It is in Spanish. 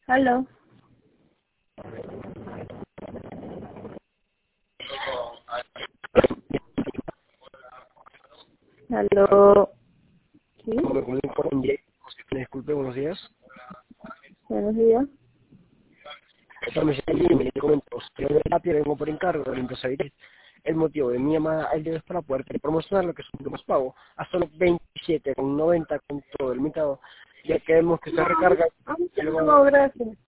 Aló. Aló. ¿Sí? Me comunico con Jay. Disculpe, buenos días. Buenos días. Esta me me comento, soy de terapia, vengo por encargo de la empresa Iris. El motivo de mi llamada el día es para poder promocionar lo que es un más pago a solo 27,90 con todo el mitad, ya que vemos que se recarga y luego No, gracias.